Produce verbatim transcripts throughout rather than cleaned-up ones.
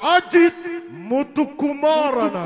Ajit Muthukumarana.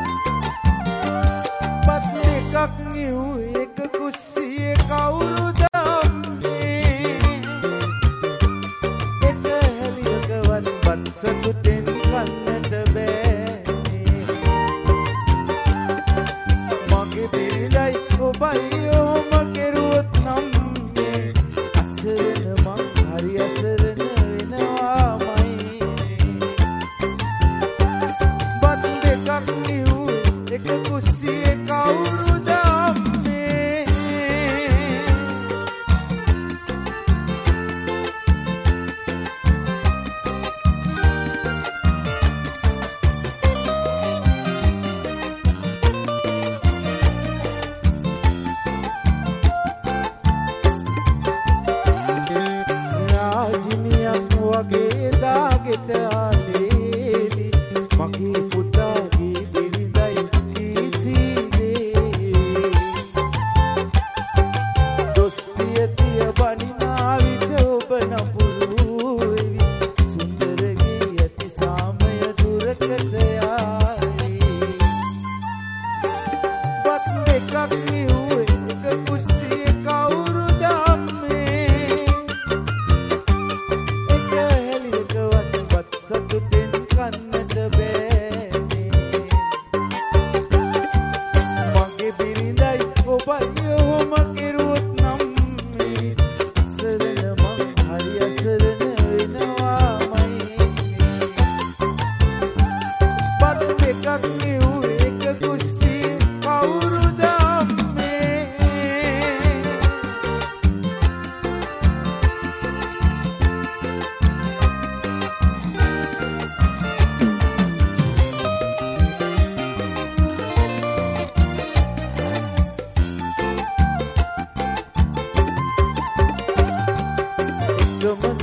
New, ek kussiye kauru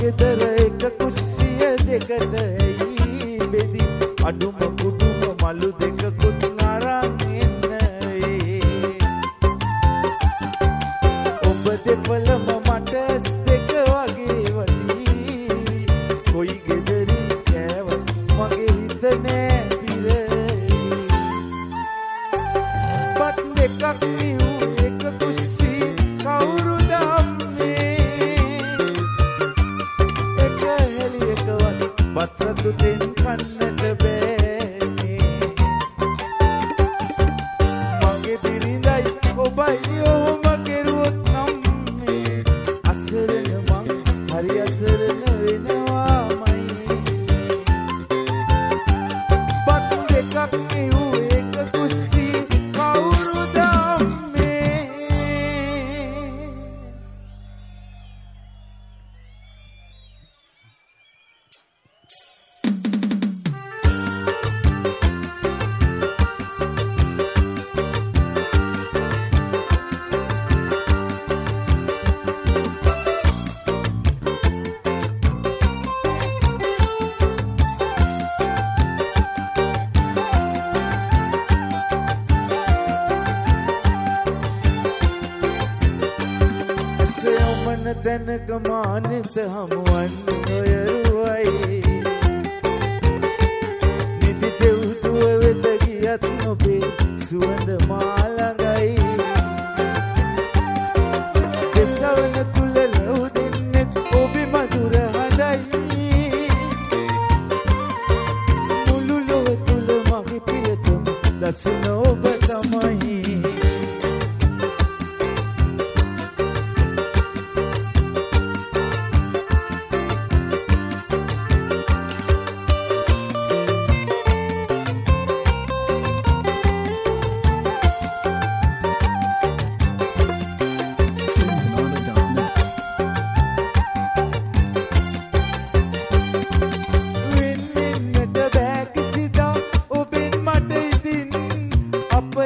ගෙදර එක කුස්සිය දෙකට ඇයි බෙදි අඩුම කුඩුම මලු දෙකකුත් අරන් එන්න වේ. ඔබ දෙපළම මට ඇස් දෙක වගේ වටී කොයි ගෙදරින් කෑවත් මගේ හිත නෑ පිරෙයි. බත් දෙකක් නිව් එක කුස්සි කවුරුද බත් සතුටෙන් කන්නට බෑනේ. මගේ බිරිඳයි ඔබයි ඔහොම කෙරුවොත් නම් මේ අසරණ මං හරි අසරණ වෙනවාමයි. බත් දෙකක් නිව් එක කුස්සි කවුරුද අම්මේ. තැනක මානෙත හමුවන්නේ ඔයරුවයි. නිදි දෙව්දුව වෙත ගියත් නොබේ සුවඳ මාළඟයි. දෙසවන තුල ලැබු දෙන්නෙත් ඔබේ මధుර හඬයි. මුළු ලොව තුල මගේ ප්‍රියතම දසුන ඔබ තමයි. අප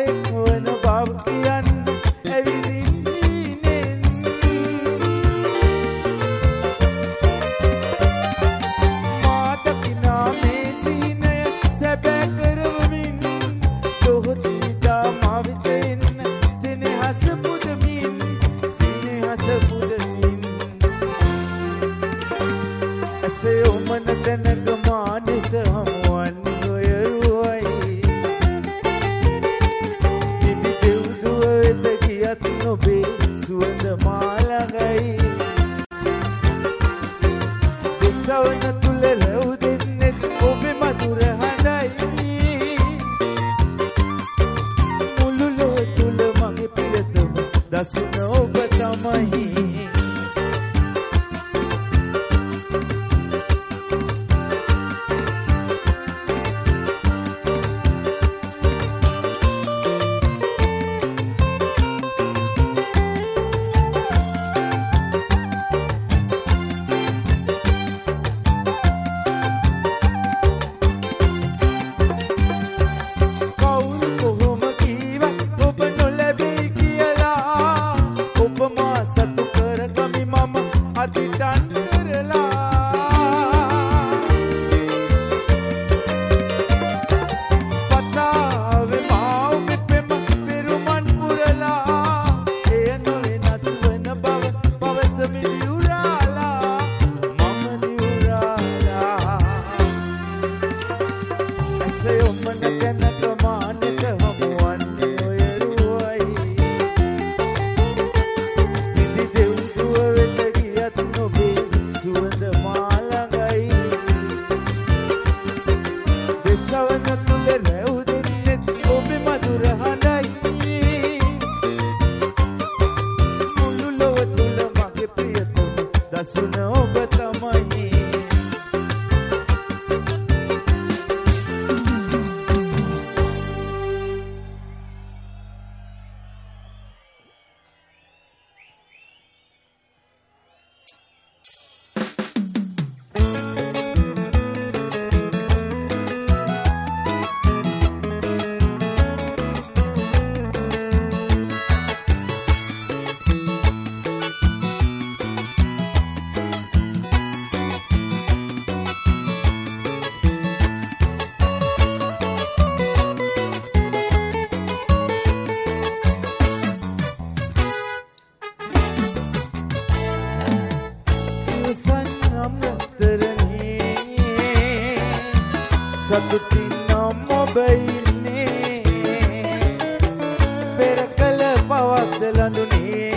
සතුටින් නම් ඔබ ඉන්නේ පෙර කල පවත්ද ලඳුනේ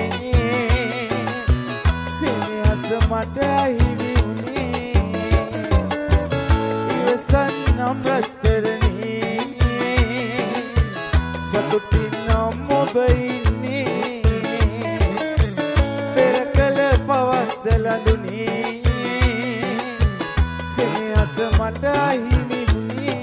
සෙනෙහස මට අහිමි වුණේ ඉවසන් නම් රත්තරනේ සතුටින් නම් ඔබ ඉන්නේ පෙර කල පවත්ද ලඳුනේ සෙනෙහස මට අහිමි වුණේ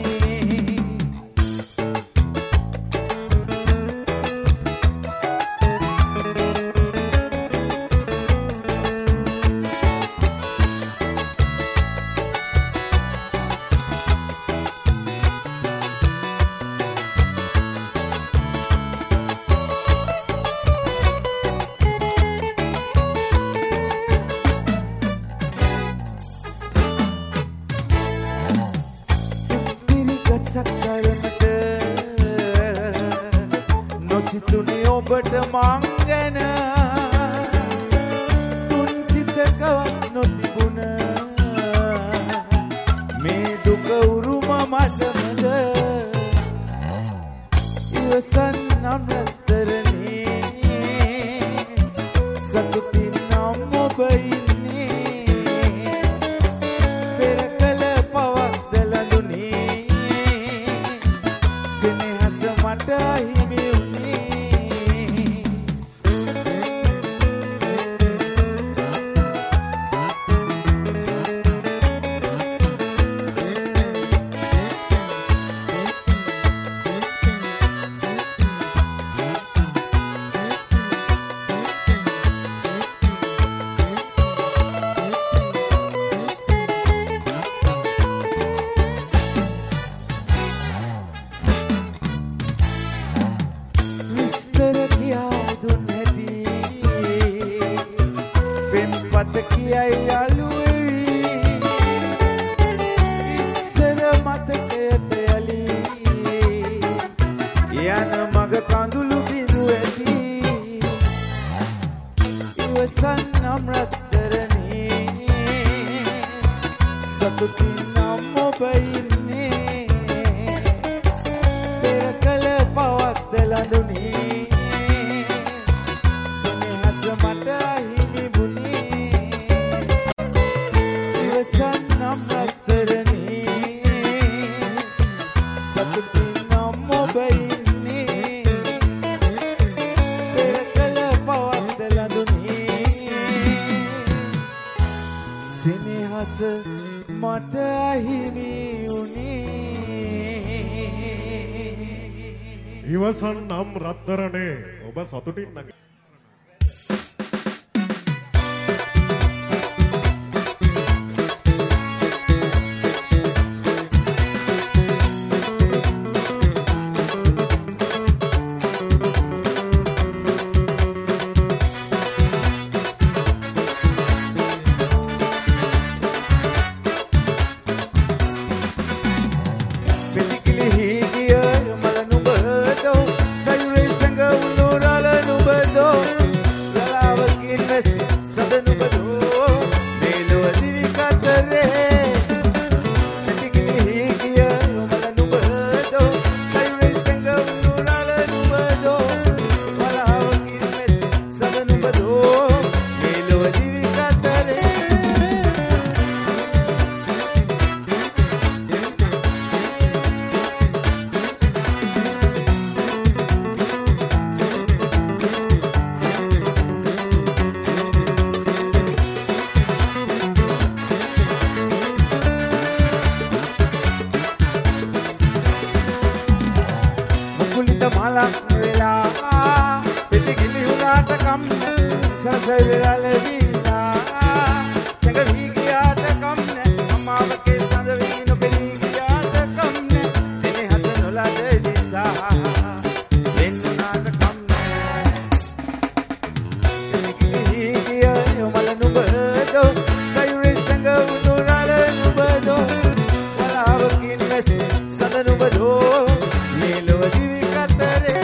සක්කරමට නොසිතුනේ ඔබට මං ගැන තුන් සිතකවත් නොතිබුණ මේ දුක උරුම මටමද ඉවසන් නම් රත්තරනේ සතුටින් නම් ඔබ ඉන්නේ පෙර කල පවත්ද ලඳුනේ සෙනෙහස මට අහිමි වුණේ විස්තර කියා දුන්නේදී පෙන්පත කියයි යාළුවෙවි ඉස්සර මතකයට යලි යන මග කඳුළු බිඳු ඇති ඉවසන් නම් රත්තරනේ සතුටින් නම් ඔබ ඉන්නේ පෙර කල පවත්ද ලඳුනේ සෙනෙහස මට අහිමි වුණේ ඉවසන් නම් රත්තරනේ සතුටින් නම් ඔබ ඉන්නේ පෙර කල පවත්ද ලඳුනේ සෙනෙහස මට අහිමි වුණේ ඉවසන් නම් රත්තරනේ ඔබ සතුටින් නැග මලක් වෙලා පිටිගිලි උනාට කම් සසවිරල වීලා සැඟවි ගියාට කම් අම්මාවගේ සඳ වී නොපෙනී ගියාට කම් සෙනෙහස නොලද නිසා වෙන්නාට කම් පිටිගිලි ගිය යමල නුබදෝ සයුරේ සැඟවු නොරල නුබදෝ වලාවකින් වැස් සඳ නුබදෝ මේලොව දිවි කතරේ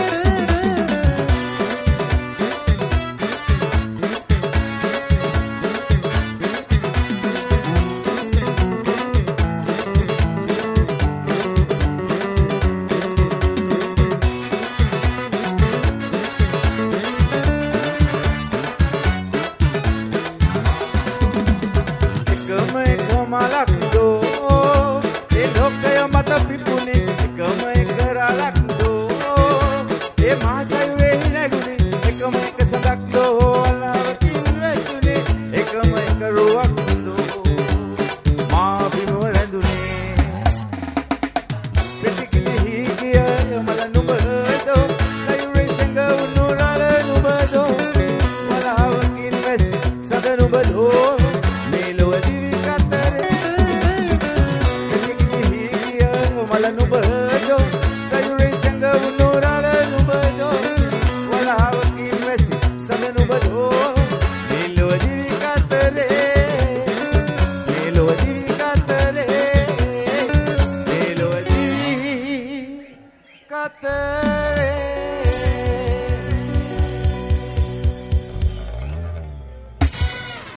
මහසයු